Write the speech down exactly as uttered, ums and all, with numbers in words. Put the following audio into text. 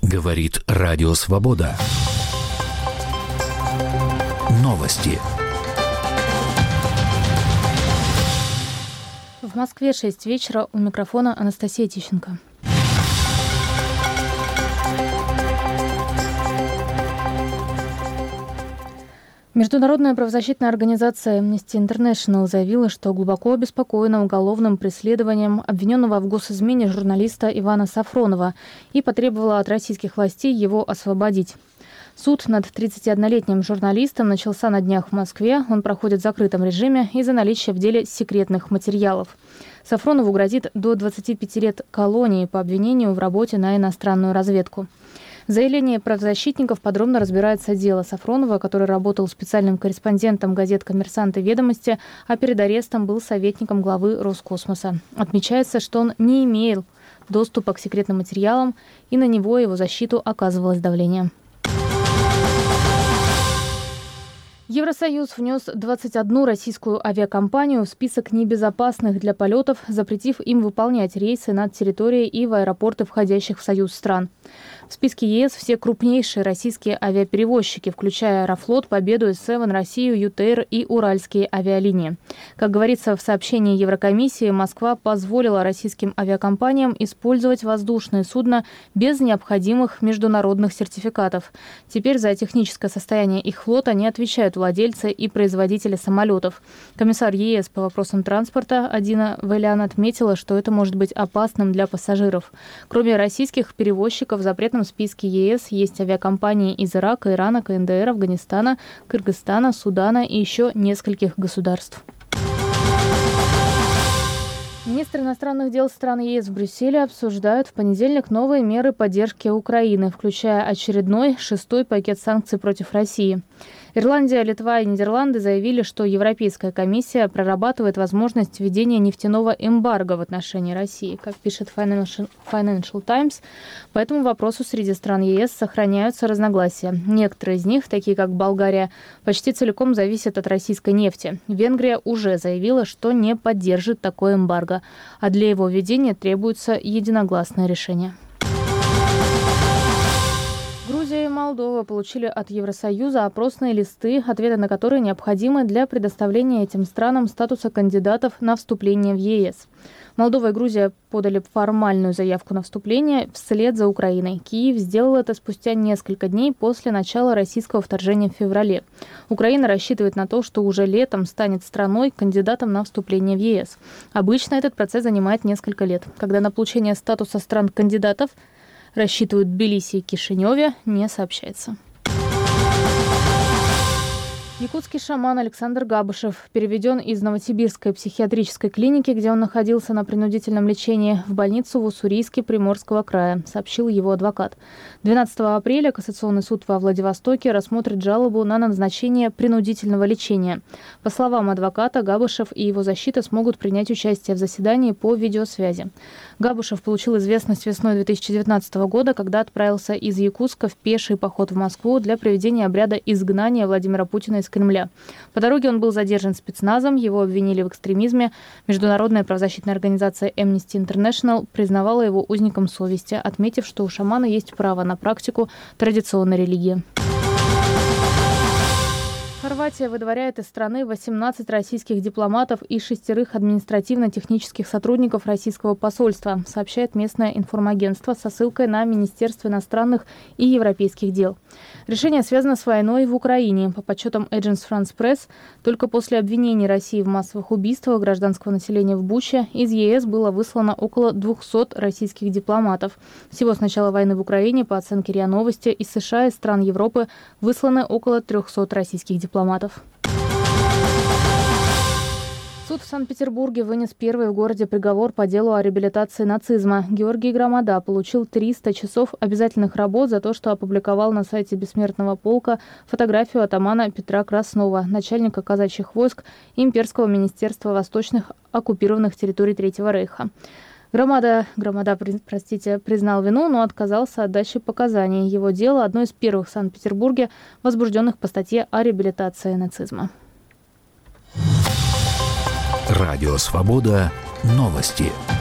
Говорит Радио Свобода. Новости. В Москве шесть вечера, у микрофона Анастасия Тищенко. Международная правозащитная организация Amnesty International заявила, что глубоко обеспокоена уголовным преследованием обвиненного в госизмене журналиста Ивана Сафронова и потребовала от российских властей его освободить. Суд над тридцатиоднолетним журналистом начался на днях в Москве. Он проходит в закрытом режиме из-за наличия в деле секретных материалов. Сафронову грозит до двадцати пяти лет колонии по обвинению в работе на иностранную разведку. В заявлении правозащитников подробно разбирается дело Сафронова, который работал специальным корреспондентом газет «Коммерсант» и «Ведомости», а перед арестом был советником главы Роскосмоса. Отмечается, что он не имел доступа к секретным материалам, и на него и его защиту оказывалось давление. Евросоюз внес двадцать одну российскую авиакомпанию в список небезопасных для полетов, запретив им выполнять рейсы над территорией и в аэропорты входящих в Союз стран. В списке ЕС все крупнейшие российские авиаперевозчики, включая Аэрофлот, Победу, эс севен, Россию, ю тэ эр и Уральские авиалинии. Как говорится в сообщении Еврокомиссии, Москва позволила российским авиакомпаниям использовать воздушные судна без необходимых международных сертификатов. Теперь за техническое состояние их флота не отвечают владельцы и производители самолетов. Комиссар ЕС по вопросам транспорта Адина Валян отметила, что это может быть опасным для пассажиров. Кроме российских перевозчиков, в запретном списке ЕС есть авиакомпании из Ирака, Ирана, ка эн дэ эр, Афганистана, Кыргызстана, Судана и еще нескольких государств. Министры иностранных дел стран ЕС в Брюсселе обсуждают в понедельник новые меры поддержки Украины, включая очередной шестой пакет санкций против России. Ирландия, Литва и Нидерланды заявили, что Европейская комиссия прорабатывает возможность введения нефтяного эмбарго в отношении России, как пишет Financial, Financial Times. По этому вопросу среди стран ЕС сохраняются разногласия. Некоторые из них, такие как Болгария, почти целиком зависят от российской нефти. Венгрия уже заявила, что не поддержит такое эмбарго, а для его введения требуется единогласное решение. Грузия и Молдова получили от Евросоюза опросные листы, ответы на которые необходимы для предоставления этим странам статуса кандидатов на вступление в ЕС. Молдова и Грузия подали формальную заявку на вступление вслед за Украиной. Киев сделал это спустя несколько дней после начала российского вторжения в феврале. Украина рассчитывает на то, что уже летом станет страной кандидатом на вступление в ЕС. Обычно этот процесс занимает несколько лет. Когда на получение статуса стран-кандидатов рассчитывают в Тбилиси и Кишиневе, не сообщается. Якутский шаман Александр Габышев переведен из Новосибирской психиатрической клиники, где он находился на принудительном лечении, в больницу в Уссурийске Приморского края, сообщил его адвокат. двенадцатого апреля Кассационный суд во Владивостоке рассмотрит жалобу на назначение принудительного лечения. По словам адвоката, Габышев и его защита смогут принять участие в заседании по видеосвязи. Габышев получил известность весной две тысячи девятнадцатого года, когда отправился из Якутска в пеший поход в Москву для проведения обряда изгнания Владимира Путина из Кремля. По дороге он был задержан спецназом, его обвинили в экстремизме. Международная правозащитная организация Amnesty International признавала его узником совести, отметив, что у шамана есть право на практику традиционной религии. Хорватия выдворяет из страны восемнадцать российских дипломатов и шестерых административно-технических сотрудников российского посольства, сообщает местное информагентство со ссылкой на Министерство иностранных и европейских дел. Решение связано с войной в Украине. По подсчетам Agence France Press, только после обвинений России в массовых убийствах гражданского населения в Буче из ЕС было выслано около двухсот российских дипломатов. Всего с начала войны в Украине, по оценке РИА Новости, из США и стран Европы высланы около трехсот российских дипломатов. Суд в Санкт-Петербурге вынес первый в городе приговор по делу о реабилитации нацизма. Георгий Громада получил триста часов обязательных работ за то, что опубликовал на сайте Бессмертного полка фотографию атамана Петра Краснова, начальника казачьих войск Имперского министерства восточных оккупированных территорий Третьего рейха. Громада, Громада простите, признал вину, но отказался от дачи показаний. Его дело – одно из первых в Санкт-Петербурге, возбужденных по статье о реабилитации нацизма. Радио «Свобода». Новости.